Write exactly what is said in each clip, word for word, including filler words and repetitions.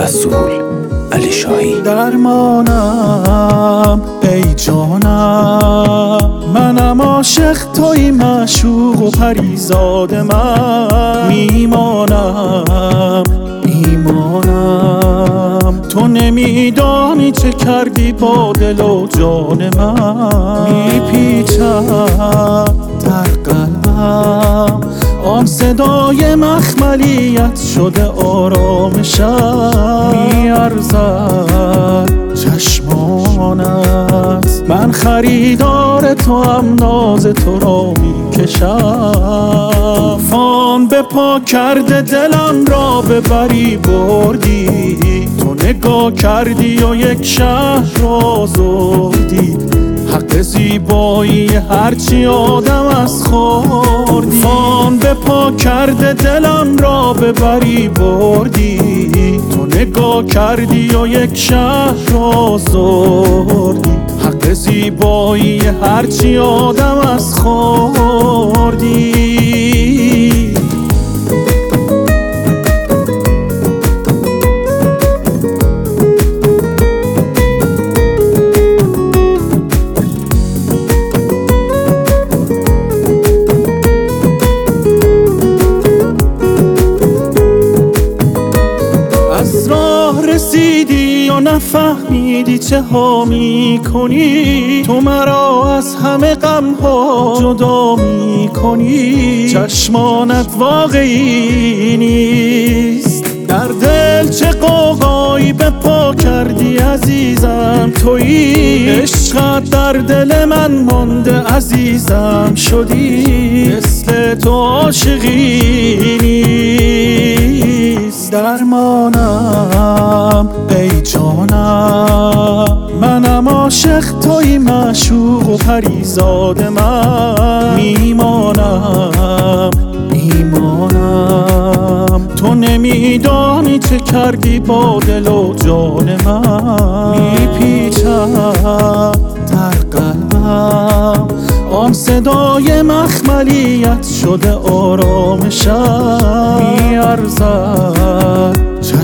رسول علی شاهی. درمانم ای جانم، منم عاشق توی معشوق و پریزاد من. میمانم میمانم، تو نمیدانی چه کردی با دل و جان من. میپیچم در قلبم آن صدای مخملیت شده آرامشم. میارزد چشمانت، من خریدار تو هم ناز تو را میکشم. فان به پا کرده دلم را ببری بردی، تو نگاه کردی و یک شهر را آزردی. حق زیبایی هرچی آدم از خوردی. فان به پا کرده دلم را ببری بردی، تو نگاه کردی و یک شهر را آزردی. حق زیبایی هرچی آدم از خوردی. رسیدی و نفهمیدی چه ها میکنی، تو مرا از همه غم ها جدا میکنی. چشمانت واقعی نیست، در دل چه قوقایی به پا کردی عزیزم تویی. عشقت در دل من مانده عزیزم شدی، مثل تو عاشقی نیست. درمانم ای جانم، منم عاشق توی معشوق و پریزاد من. میمانم میمانم، تو نمیدانی چه کردی با دل و جان من. میپیچم در قلبم آن صدای مخملیت شده آرامشم. میارزد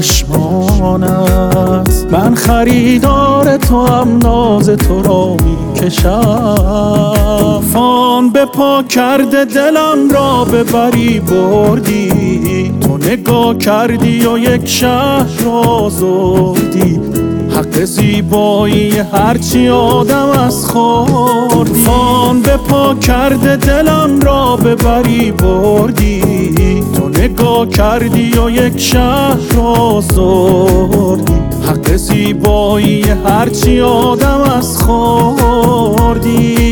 چشمانت، من خریدار تو هم ناز تو را میکشم. فان به پا کرده دلم را ببری بردی، تو نگاه کردی و یک شهر را آزردی. حق زیبایی هرچی آدم از خوردی. فان به پا کرده دلم را ببری بردی، تو نگاه کردی و یک شهر را آزردی. حق زیبایی هرچی آدم از خوردی.